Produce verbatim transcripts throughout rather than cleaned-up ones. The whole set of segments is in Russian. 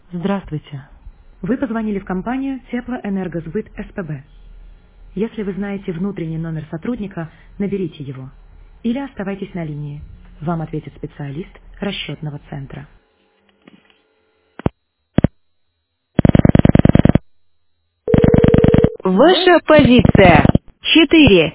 Здравствуйте. Вы позвонили в компанию Теплоэнергосбыт СПБ. Если вы знаете внутренний номер сотрудника, наберите его. Или оставайтесь на линии. Вам ответит специалист расчетного центра. Ваша позиция. Четыре.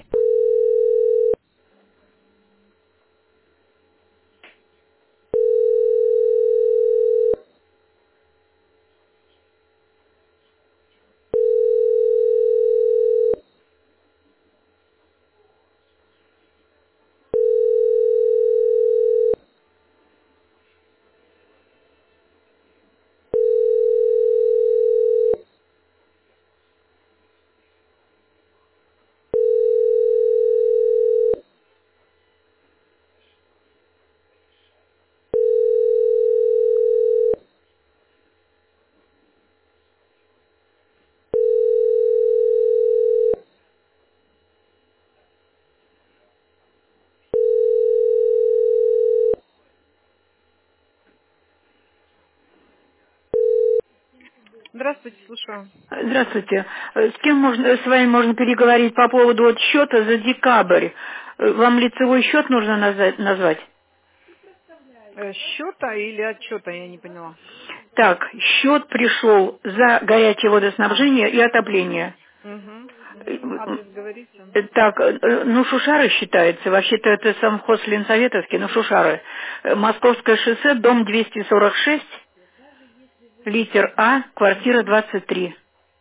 Здравствуйте, слушаю. Здравствуйте. Э, С кем можно, с вами можно переговорить по поводу вот счета за декабрь? Э, Вам лицевой счет нужно наза- назвать? Э, Счета или отчета, я не поняла. Так, счет пришел за горячее А, водоснабжение и отопление. угу. Э, Адрес говорите? э, Так, э, э, ну Шушары считается, вообще-то это совхоз Ленсоветовский, но Шушары. Э, Московское шоссе, дом двести сорок шесть, литер А, квартира двадцать три.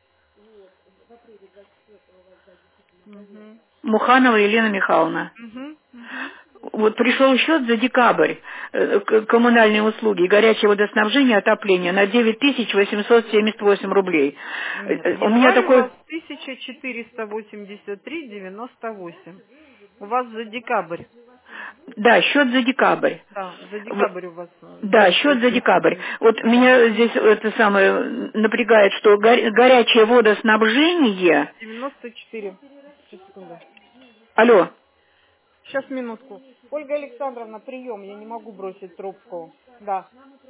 Угу. Муханова Елена Михайловна. Угу. Угу. Вот пришел счет за декабрь, э, к- коммунальные услуги, горячее водоснабжение, отопление на девять тысяч восемьсот семьдесят восемь рублей. Э, Нет, э, У меня январь у такой, вас тысяча четыреста восемьдесят три девяносто восемь. У вас за декабрь. да, счет за декабрь. Да, за В- декабрь у вас э, Да, девять счет за тысяч декабрь. четыреста. Вот Да. меня здесь это самое напрягает, что горя- горячее водоснабжение. девяносто четыре. Сейчас, секунду. Алло, Сейчас, минутку. Ольга Александровна, прием, я не могу бросить трубку. Да.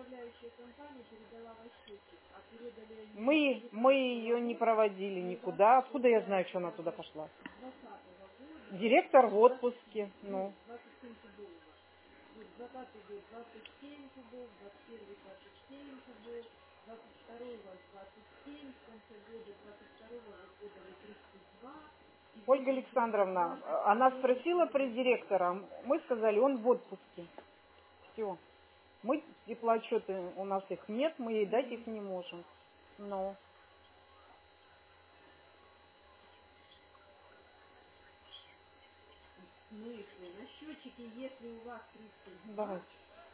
Мы, мы ее не проводили никуда. Откуда я знаю, что она туда пошла? Директор в отпуске. Ну, Ольга Александровна, э, она спросила про директора. Мы сказали, он в отпуске. Все. Мы теплоотчеты, у нас их нет, мы ей дать их не можем. Ну, давайте.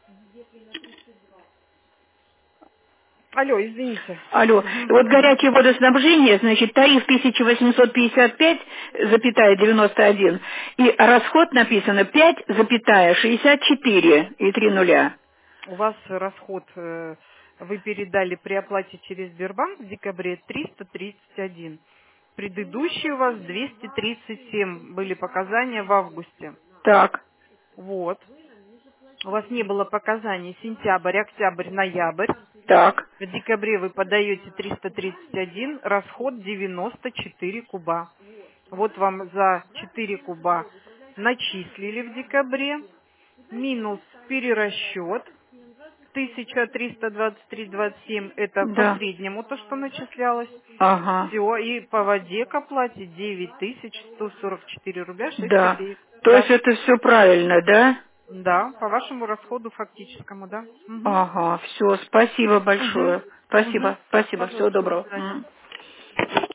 Алло, извините. алло. Мгм, Вот мгм. горячее водоснабжение, значит, тариф тысяча восемьсот пятьдесят пять, девяносто один, и расход написано пять, шестьдесят четыре и три нуля. У вас расход, э, вы передали при оплате через Сбербанк в декабре триста тридцать один. Предыдущие у вас двести тридцать семь были показания в августе. Так, Вот. У вас не было показаний сентябрь, октябрь, ноябрь. так, В декабре вы подаете триста тридцать один, расход девяносто четыре куба. Вот вам за четыре куба начислили в декабре, минус перерасчет тысяча триста двадцать три двадцать семь, это по да, среднему то, что начислялось. ага, Все, и по воде к оплате девять тысяч сто сорок четыре рубля шесть да. копеек. То есть Да, это все правильно, да? да, по вашему расходу фактическому, да. Угу. Ага, все, спасибо Угу. большое. Угу. Спасибо, спасибо, всего Пожалуйста, до доброго. свидания. М.